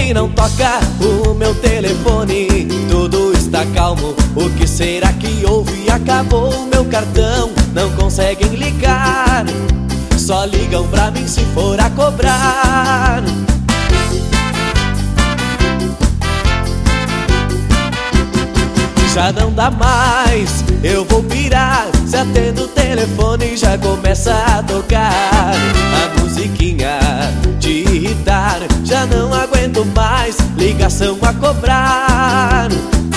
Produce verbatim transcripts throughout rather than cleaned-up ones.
que não toca o meu telefone? Tudo está calmo, o que será que houve? Acabou o meu cartão, não conseguem ligar. Só ligam pra mim se for a cobrar. Já não dá mais, eu vou pirar. Se atendo o telefone já começa a tocar a musiquinha de irritar. Já não aguento mais, ligação a cobrar.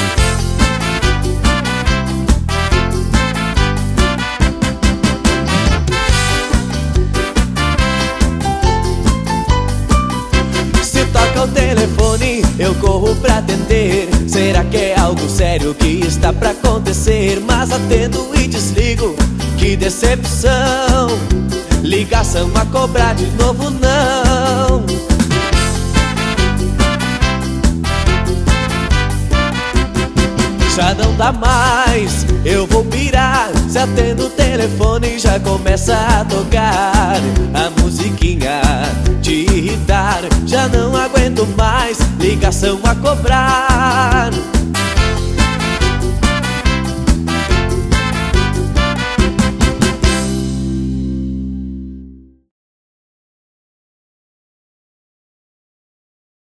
Se toca o telefone, eu corro pra atender. Será que é algo sério que está pra acontecer? Mas atendo e desligo, que decepção. Ligação a cobrar de novo, não. Já não dá mais, eu vou pirar. Se atendo o telefone já começa a tocar a musiquinha de irritar. Já não aguento mais, ligação a cobrar.